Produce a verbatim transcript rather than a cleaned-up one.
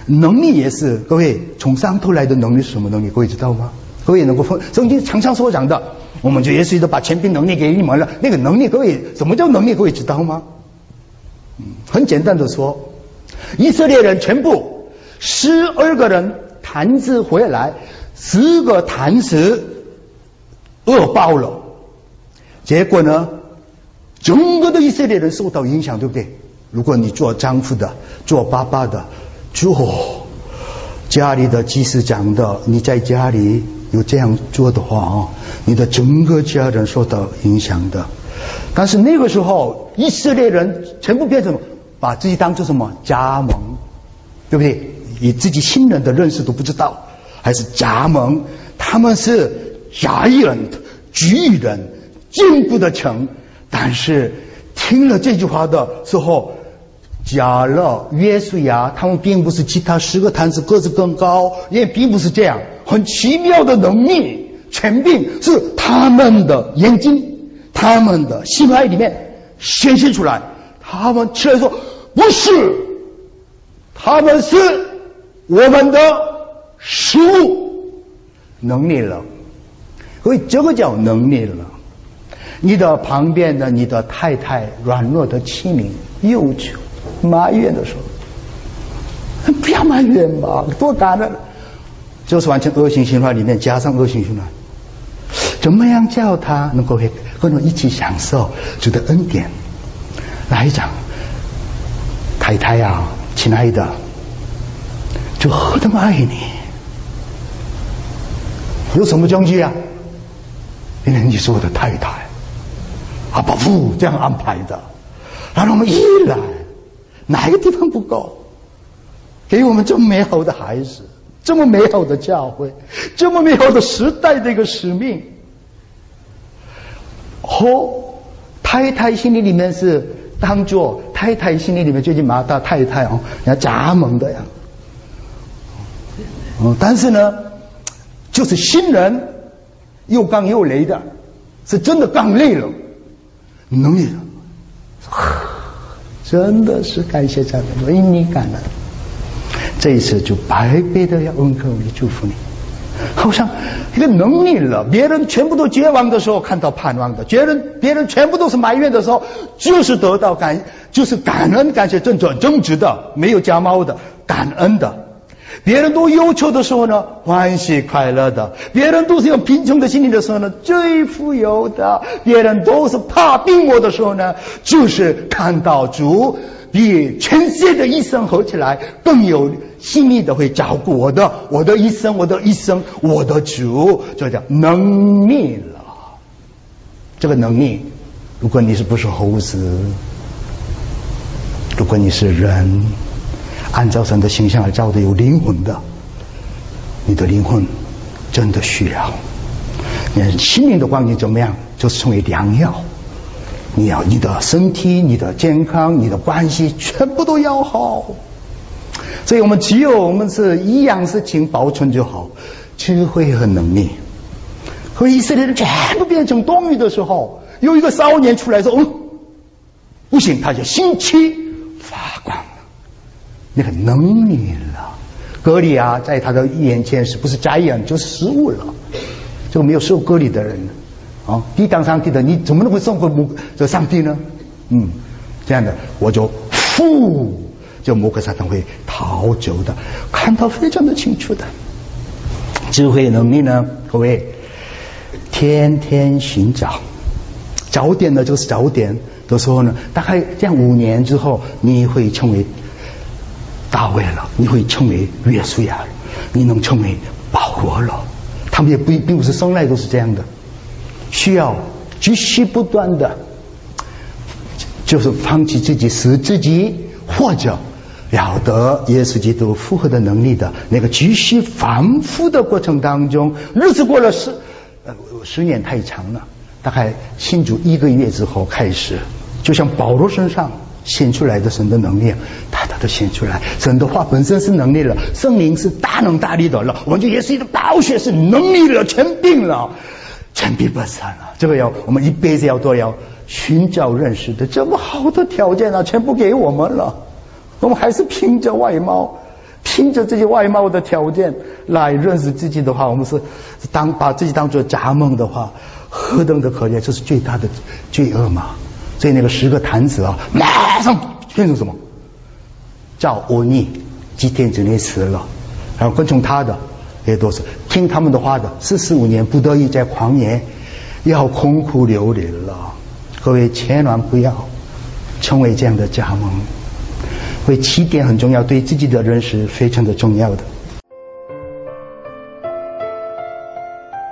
能力也是，各位从上头来的能力是什么能力？各位知道吗？各位能够分，圣经常常所讲的，我们就耶稣基督把权柄能力给你们了。那个能力，各位什么叫能力？各位知道吗？嗯，很简单的说，以色列人全部十二个人坛子回来，十个坛子饿爆了，结果呢，整个的以色列人受到影响，对不对？如果你做丈夫的，做爸爸的，做家里的祭司长的，你在家里有这样做的话啊，你的整个家人受到影响的。但是那个时候，以色列人全部变成把自己当作什么加盟，对不对？以自己新人的认识都不知道，还是加盟，他们是 giant 巨人，进不得城。但是听了这句话的时候，加了约书亚，他们并不是其他十个坛子个子更高，也并不是这样，很奇妙的能力权柄是他们的眼睛，他们的心爱里面显现出来。他们起来说不是，他们是我们的食物，能力了。所以这个叫能力了。你的旁边的你的太太软弱的器皿，忧愁埋怨的时候，不要埋怨吧，多感人，就是完全恶性循环里面加上恶性循环。怎么样叫他能够跟我一起享受主的恩典？来讲，太太啊，亲爱的，就何等爱你，有什么证据啊？因为你是我的太太，阿爸父这样安排的，让我们依赖，哪个地方不够？给我们这么美好的孩子，这么美好的教会，这么美好的时代的一个使命。哦，太太心里里面是当作太太心里里面最近马大太太哦，人家加盟的呀。嗯，但是呢，就是新人又刚又雷的，是真的刚累了，能力真的是感谢赞美，为你感恩。这一次就白白的要恩赐你，祝福你。好像一个能力了，别人全部都绝望的时候看到盼望的，别人别人全部都是埋怨的时候，就是得到感，就是感恩感谢，正正正直的，没有假冒的，感恩的。别人都忧愁的时候呢，欢喜快乐的；别人都是有贫穷的心理的时候呢，最富有的；别人都是怕病魔的时候呢，就是看到主比全世界的医生合起来更有心意的会照顾我的，我的医生，我的医生，我的主，这叫能力了。这个能力，如果你是不是猴子，如果你是人，按照神的形象来造的有灵魂的，你的灵魂真的需要。你心灵的光景怎么样？就是成为良药。你要你的身体、你的健康、你的关系全部都要好。所以我们只有我们是一样事情保存就好，智慧和能力。和以色列人全部变成动物的时候，有一个少年出来说：“嗯，不行，他就心气发光。”那个能力了。割礼啊，在他的眼前是不是摘眼就是食物了？这个没有受割礼的人啊，抵挡上帝的，你怎么能会胜过母这上帝呢？嗯，这样的我就呼，就魔鬼撒旦会逃走的，看到非常的清楚的。智慧能力呢，各位天天寻找，早点的就是早点的时候呢，大概这样五年之后，你会成为大卫了，你会成为约书亚了，你能成为保罗了。他们也不并不是生来都是这样的，需要继续不断的，就是放弃自己，使自己或者了得耶稣基督复活的能力的那个继续反复的过程当中，日子过了十呃十年太长了，大概信主一个月之后开始，就像保罗身上显出来的神的能力，大大的显出来。神的话本身是能力了，圣灵是大能大力的了，我们就也是一个宝血是能力了，全病了，全病不散了。这个要我们一辈子要都要寻找认识的，这么好的条件啊，全部给我们了，我们还是凭着外貌， 凭着这些外貌的条件来认识自己的话，我们是当把自己当作假梦的话，何等的可怜，这是最大的罪恶嘛。所以那个十个坛子啊，马上变成什么？叫欧尼，几天之内死了。然后跟从他的也都是听他们的话的，四十五年不得已在旷野要空苦流离了。各位千万不要成为这样的假梦。所以起点很重要，对自己的认识非常的重要的。